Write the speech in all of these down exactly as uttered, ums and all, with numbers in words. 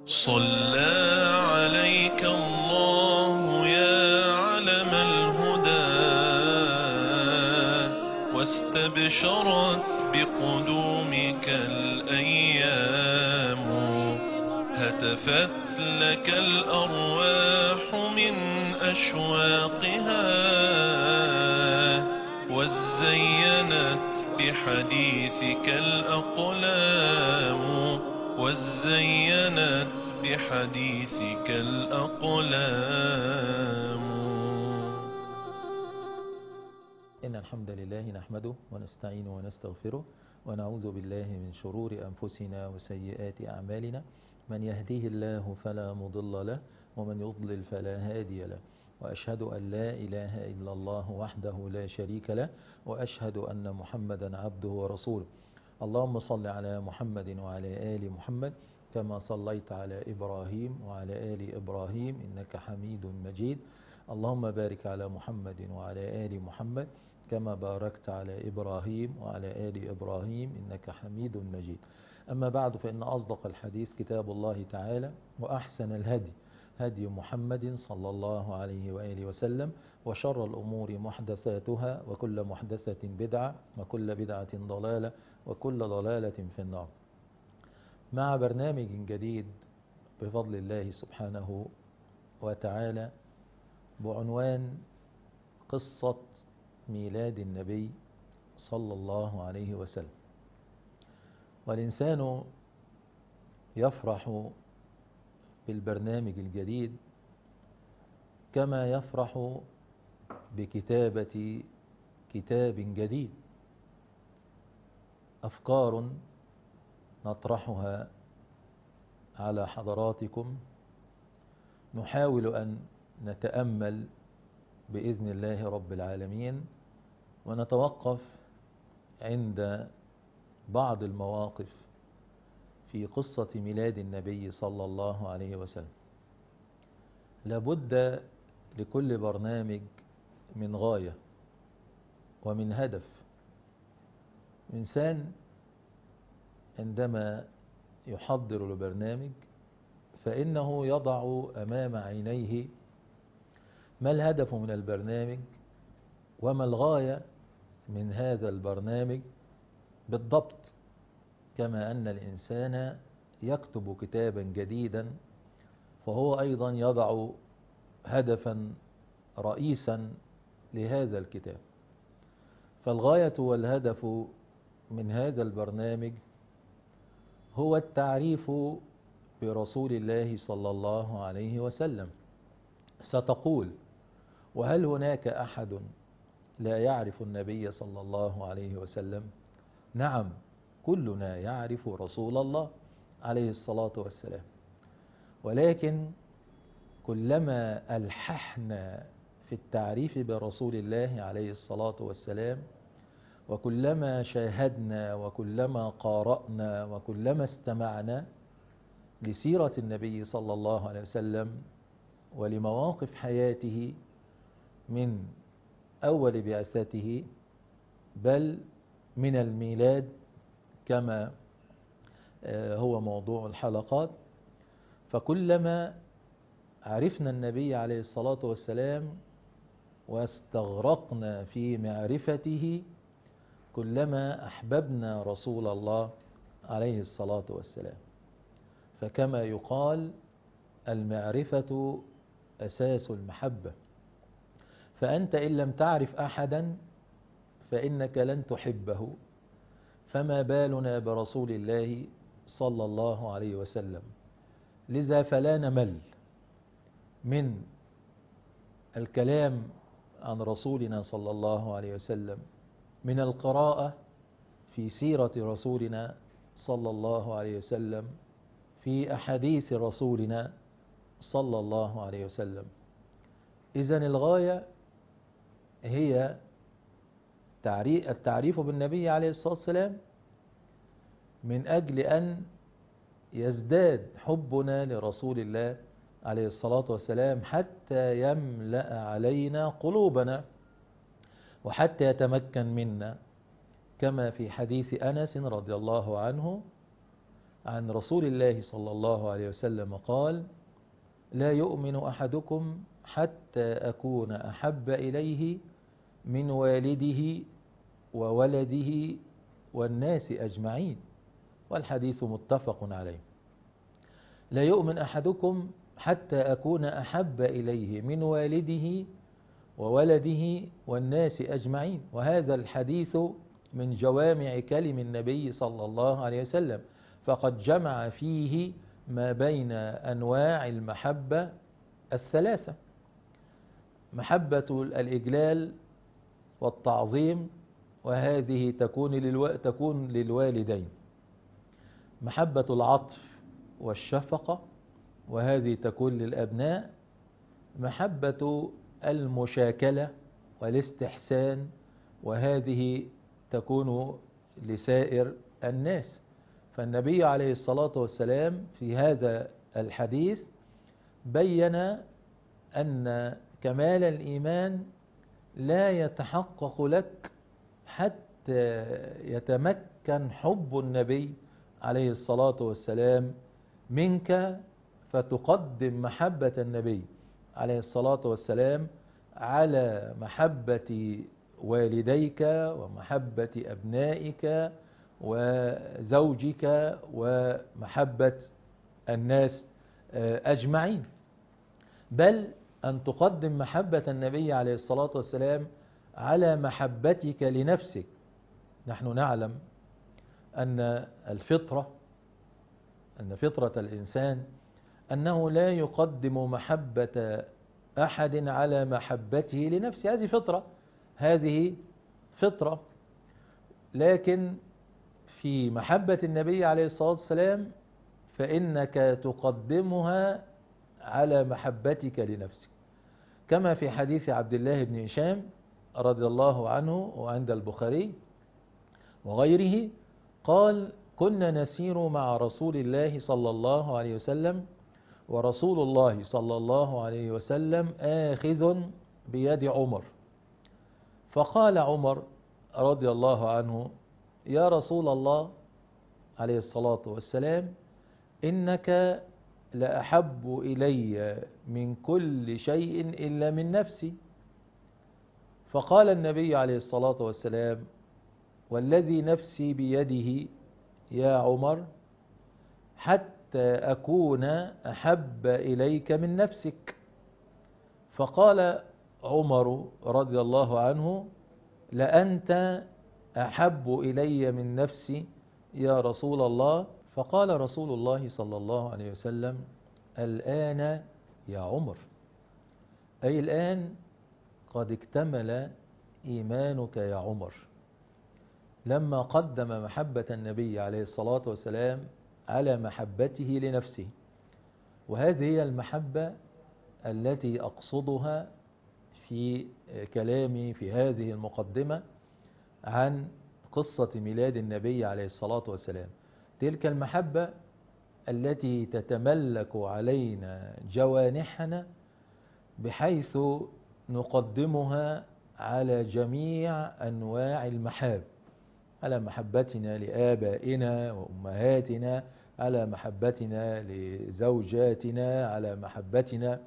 صلى عليك الله يا علم الهدى، واستبشرت بقدومك الأيام. هتفت لك الأرواح من أشواقها، وزينت بحديثك الأقلام وزينت بحديثك الأقلام. إن الحمد لله نحمده ونستعينه ونستغفره ونعوذ بالله من شرور أنفسنا وسيئات أعمالنا. من يهديه الله فلا مضل له ومن يضلل فلا هادي له، وأشهد أن لا إله إلا الله وحده لا شريك له، وأشهد أن محمدا عبده ورسوله. اللهم صل على محمد وعلى آل محمد كما صليت على إبراهيم وعلى آل إبراهيم إنك حميد مجيد. اللهم بارك على محمد وعلى آل محمد كما باركت على إبراهيم وعلى آل إبراهيم إنك حميد مجيد. أما بعد، فإن أصدق الحديث كتاب الله تعالى، وأحسن الهدي هدي محمد صلى الله عليه وآله وسلم، وشر الأمور محدثاتها، وكل محدثة بدعة، وكل بدعة ضلالة، وكل ضلالة في النار. مع برنامج جديد بفضل الله سبحانه وتعالى بعنوان قصة ميلاد النبي صلى الله عليه وسلم. والإنسان يفرح بالبرنامج الجديد كما يفرح بكتابة كتاب جديد، أفكار نطرحها على حضراتكم، نحاول أن نتأمل بإذن الله رب العالمين، ونتوقف عند بعض المواقف في قصة ميلاد النبي صلى الله عليه وسلم. لابد لكل برنامج من غاية ومن هدف. إنسان عندما يحضر البرنامج فإنه يضع أمام عينيه ما الهدف من البرنامج وما الغاية من هذا البرنامج بالضبط، كما أن الإنسان يكتب كتابا جديدا فهو أيضا يضع هدفا رئيسا لهذا الكتاب. فالغاية والهدف من هذا البرنامج هو التعريف برسول الله صلى الله عليه وسلم. ستقول: وهل هناك أحد لا يعرف النبي صلى الله عليه وسلم؟ نعم، كلنا يعرف رسول الله عليه الصلاة والسلام، ولكن كلما ألححنا في التعريف برسول الله عليه الصلاة والسلام، وكلما شاهدنا وكلما قارأنا وكلما استمعنا لسيرة النبي صلى الله عليه وسلم ولمواقف حياته من أول بعثته بل من الميلاد كما هو موضوع الحلقات، فكلما عرفنا النبي عليه الصلاة والسلام واستغرقنا في معرفته كلما أحببنا رسول الله عليه الصلاة والسلام. فكما يقال: المعرفة أساس المحبة. فأنت إن لم تعرف أحدا فإنك لن تحبه، فما بالنا برسول الله صلى الله عليه وسلم. لذا فلا نمل من الكلام عن رسولنا صلى الله عليه وسلم، من القراءة في سيرة رسولنا صلى الله عليه وسلم، في أحاديث رسولنا صلى الله عليه وسلم. إذن الغاية هي التعريف بالنبي عليه الصلاة والسلام من أجل أن يزداد حبنا لرسول الله عليه الصلاة والسلام حتى يملأ علينا قلوبنا وحتى يتمكن منا، كما في حديث أنس رضي الله عنه عن رسول الله صلى الله عليه وسلم قال: لا يؤمن أحدكم حتى أكون أحب إليه من والده وولده والناس أجمعين، والحديث متفق عليه. لا يؤمن أحدكم حتى أكون أحب إليه من والده وولده والناس أجمعين، وهذا الحديث من جوامع كلم النبي صلى الله عليه وسلم، فقد جمع فيه ما بين أنواع المحبة الثلاثة: محبة الإجلال والتعظيم، وهذه تكون للو... تكون للوالدين، محبة العطف والشفقة، وهذه تكون للأبناء، محبة المشاكلة والاستحسان، وهذه تكون لسائر الناس. فالنبي عليه الصلاة والسلام في هذا الحديث بين أن كمال الإيمان لا يتحقق لك حتى يتمكن حب النبي عليه الصلاة والسلام منك، فتقدم محبة النبي عليه الصلاة والسلام على محبة والديك ومحبة أبنائك وزوجك ومحبة الناس أجمعين، بل أن تقدم محبة النبي عليه الصلاة والسلام على محبتك لنفسك. نحن نعلم أن الفطرة أن فطرة الإنسان أنه لا يقدم محبة أحد على محبته لنفسه، هذه فطرة هذه فطرة لكن في محبة النبي عليه الصلاة والسلام فإنك تقدمها على محبتك لنفسك، كما في حديث عبد الله بن هشام رضي الله عنه وعند البخاري وغيره قال: كنا نسير مع رسول الله صلى الله عليه وسلم ورسول الله صلى الله عليه وسلم آخذ بيد عمر، فقال عمر رضي الله عنه: يا رسول الله عليه الصلاة والسلام، إنك لأحب إلي من كل شيء إلا من نفسي. فقال النبي عليه الصلاة والسلام: والذي نفسي بيده يا عمر حتى أكون أحب إليك من نفسك. فقال عمر رضي الله عنه: لأنت أحب إلي من نفسي يا رسول الله. فقال رسول الله صلى الله عليه وسلم: الآن يا عمر، أي الآن قد اكتمل إيمانك يا عمر، لما قدم محبة النبي عليه الصلاة والسلام على محبته لنفسه. وهذه هي المحبة التي أقصدها في كلامي في هذه المقدمة عن قصة ميلاد النبي عليه الصلاة والسلام، تلك المحبة التي تتملك علينا جوانحنا بحيث نقدمها على جميع أنواع المحاب، على محبتنا لآبائنا وأمهاتنا، على محبتنا لزوجاتنا، على محبتنا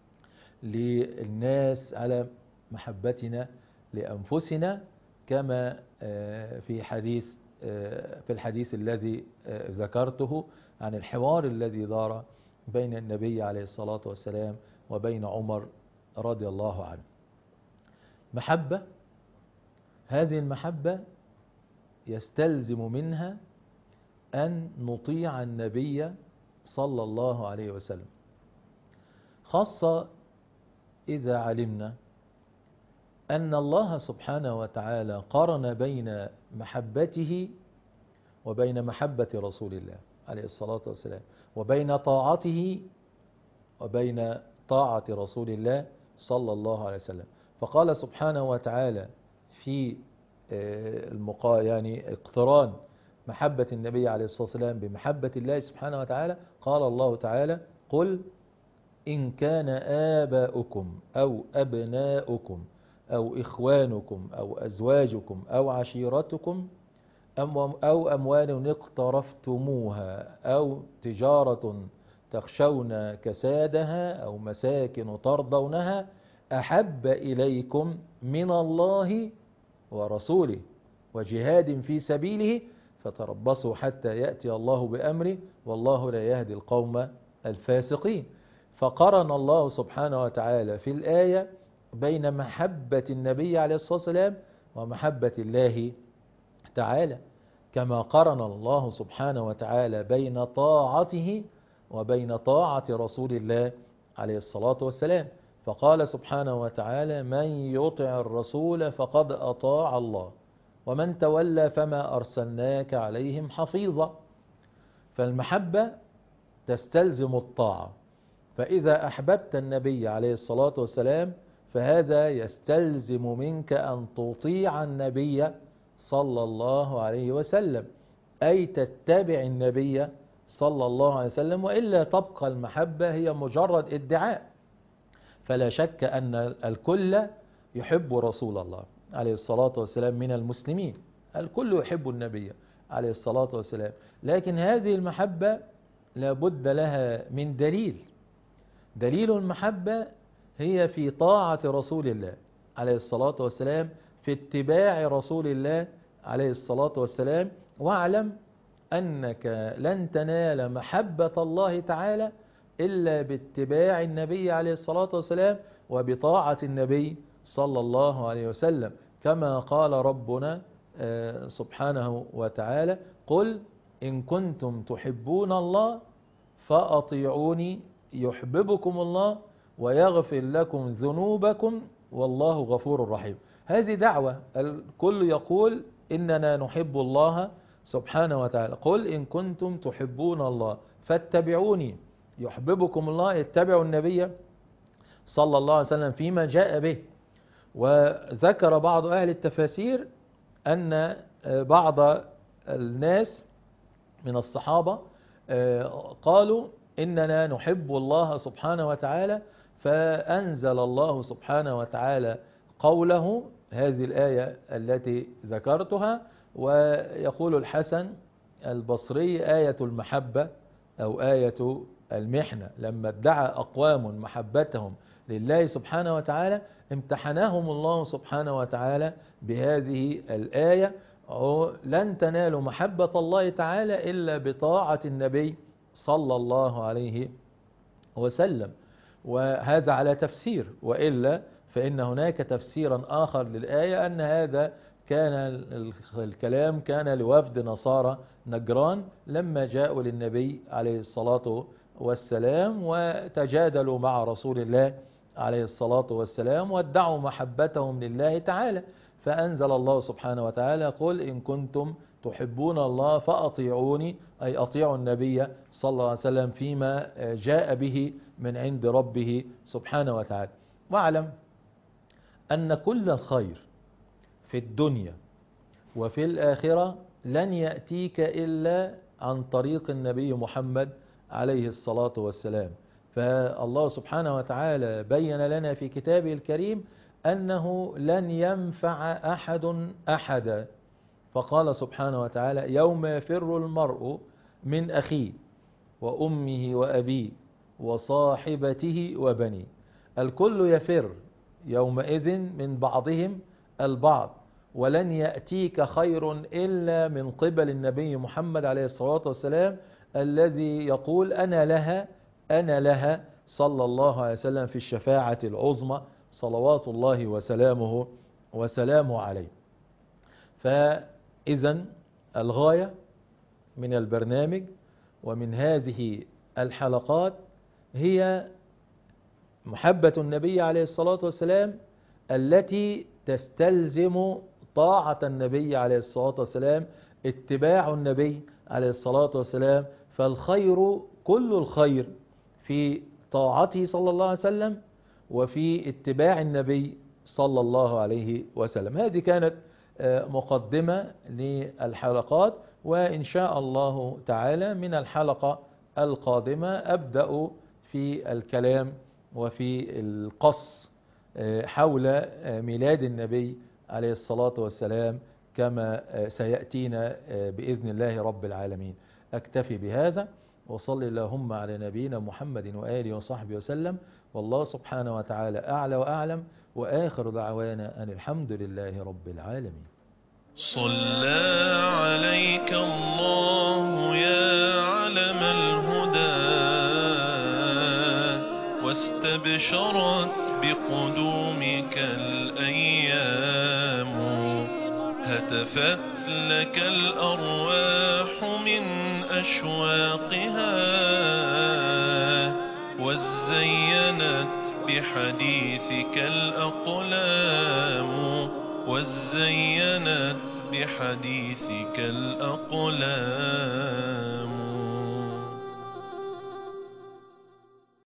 للناس، على محبتنا لأنفسنا، كما في حديث في الحديث الذي ذكرته عن الحوار الذي دار بين النبي عليه الصلاة والسلام وبين عمر رضي الله عنه. محبة، هذه المحبة يستلزم منها أن نطيع النبي صلى الله عليه وسلم، خاصة إذا علمنا أن الله سبحانه وتعالى قارن بين محبته وبين محبة رسول الله عليه الصلاة والسلام، وبين طاعته وبين طاعة رسول الله صلى الله عليه وسلم. فقال سبحانه وتعالى في المقا يعني اقتران محبة النبي عليه الصلاة والسلام بمحبة الله سبحانه وتعالى، قال الله تعالى: قل إن كان آباؤكم أو أبناؤكم أو إخوانكم أو أزواجكم أو عشيرتكم أو أموال اقترفتموها أو تجارة تخشون كسادها أو مساكن ترضونها أحب إليكم من الله ورسوله وجهاد في سبيله فتربصوا حتى يأتي الله بأمره والله لا يهدي القوم الفاسقين. فقرن الله سبحانه وتعالى في الآية بين محبة النبي عليه الصلاة والسلام ومحبة الله تعالى، كما قرن الله سبحانه وتعالى بين طاعته وبين طاعة رسول الله عليه الصلاة والسلام. فقال سبحانه وتعالى: من يطع الرسول فقد أطاع الله ومن تولى فما أرسلناك عليهم حفيظا. فالمحبة تستلزم الطاعة، فإذا أحببت النبي عليه الصلاة والسلام فهذا يستلزم منك أن تطيع النبي صلى الله عليه وسلم، أي تتبع النبي صلى الله عليه وسلم، وإلا تبقى المحبة هي مجرد ادعاء. فلا شك أن الكل يحب رسول الله عليه الصلاة والسلام من المسلمين، الكل يحب النبي عليه الصلاة والسلام، لكن هذه المحبة لابد لها من دليل. دليل المحبة هي في طاعة رسول الله عليه الصلاة والسلام، في اتباع رسول الله عليه الصلاة والسلام. واعلم أنك لن تنال محبة الله تعالى إلا باتباع النبي عليه الصلاة والسلام وبطاعة النبي صلى الله عليه وسلم، كما قال ربنا سبحانه وتعالى: قل إن كنتم تحبون الله فأطيعوني يحببكم الله ويغفر لكم ذنوبكم والله غفور رحيم. هذه دعوة، الكل يقول إننا نحب الله سبحانه وتعالى. قل إن كنتم تحبون الله فاتبعوني يحببكم الله، اتبعوا النبي صلى الله عليه وسلم فيما جاء به. وذكر بعض أهل التفاسير أن بعض الناس من الصحابة قالوا إننا نحب الله سبحانه وتعالى، فأنزل الله سبحانه وتعالى قوله، هذه الآية التي ذكرتها. ويقول الحسن البصري: آية المحبة أو آية المحنة، لما ادعى أقوام محبتهم لله سبحانه وتعالى امتحناهم الله سبحانه وتعالى بهذه الآية: لن تنالوا محبة الله تعالى إلا بطاعة النبي صلى الله عليه وسلم. وهذا على تفسير، وإلا فإن هناك تفسيرا آخر للآية أن هذا كان الكلام كان لوفد نصارى نجران لما جاءوا للنبي عليه الصلاة والسلام وتجادلوا مع رسول الله عليه الصلاة والسلام وادعوا محبتهم لله تعالى، فأنزل الله سبحانه وتعالى: قل إن كنتم تحبون الله فأطيعوني، أي أطيعوا النبي صلى الله عليه وسلم فيما جاء به من عند ربه سبحانه وتعالى. واعلم أن كل الخير في الدنيا وفي الآخرة لن يأتيك إلا عن طريق النبي محمد عليه الصلاة والسلام. فالله سبحانه وتعالى بين لنا في كتابه الكريم أنه لن ينفع أحد أحدا، فقال سبحانه وتعالى: يوم يفر المرء من أخيه وأمه وأبيه وصاحبته وبنيه. الكل يفر يومئذ من بعضهم البعض، ولن يأتيك خير إلا من قبل النبي محمد عليه الصلاة والسلام الذي يقول أنا لها أنا لها صلى الله عليه وسلم في الشفاعة العظمى صلوات الله وسلامه وسلامه عليه. فإذا الغاية من البرنامج ومن هذه الحلقات هي محبة النبي عليه الصلاة والسلام التي تستلزم طاعة النبي عليه الصلاة والسلام، اتباع النبي عليه الصلاة والسلام. فالخير كل الخير في طاعته صلى الله عليه وسلم وفي اتباع النبي صلى الله عليه وسلم. هذه كانت مقدمة للحلقات، وإن شاء الله تعالى من الحلقة القادمة أبدأ في الكلام وفي القص حول ميلاد النبي عليه الصلاة والسلام كما سيأتينا بإذن الله رب العالمين. أكتفي بهذا، وصل اللهم على نبينا محمد وآله وصحبه وسلم، والله سبحانه وتعالى أعلى وأعلم، وآخر دعوانا أن الحمد لله رب العالمين. صلى عليك الله يا علم الهدى، واستبشرت بقدومك الأيام، هتفت لك الأرواح من أشواقها، وزينت بحديثك الأقلام، وزينت بحديثك الأقلام.